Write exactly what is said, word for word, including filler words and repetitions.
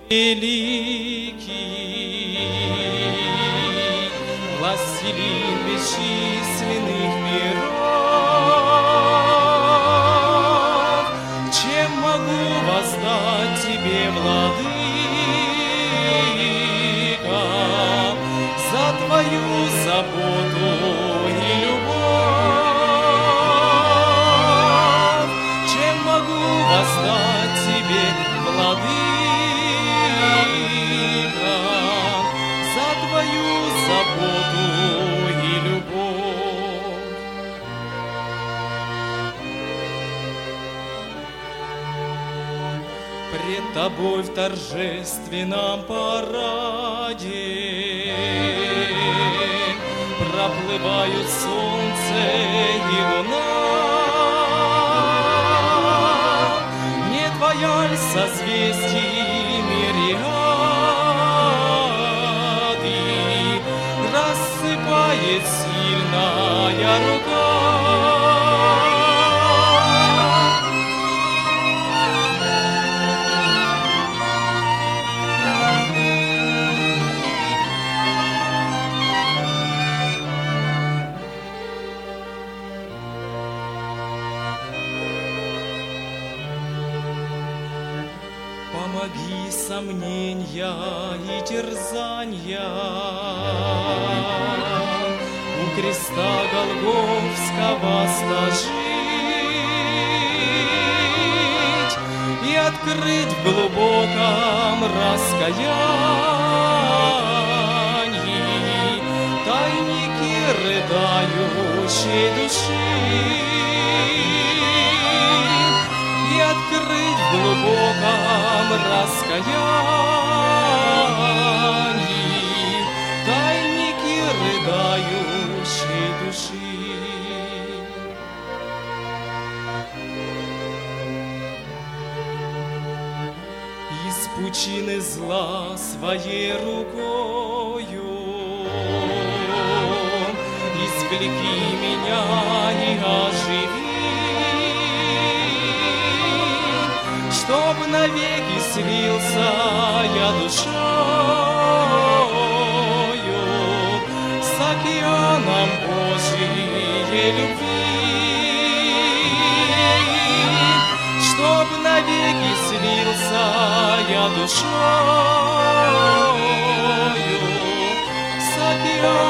великий, властелин бесчисленных миров, чем могу воздать тебе, владыка, за твою заботу и любовь, чем могу воздать тебе, владыка, за твою заботу и любовь. Пред тобой в торжественном параде проплывают солнце и луна. Не твоя ль созвездий мириады рассыпает сильная рука? Помоги сомнения и терзания у креста Голгофского сложить и открыть в глубоком раскаянии тайники рыдающей души. И открыть в глубоком раскаянии тайники рыдающей души. Из пучины зла своей рукою извлеки меня и оживи, чтоб навеки слился я душою с океаном Божией любви, чтоб навеки слился я душою с океаном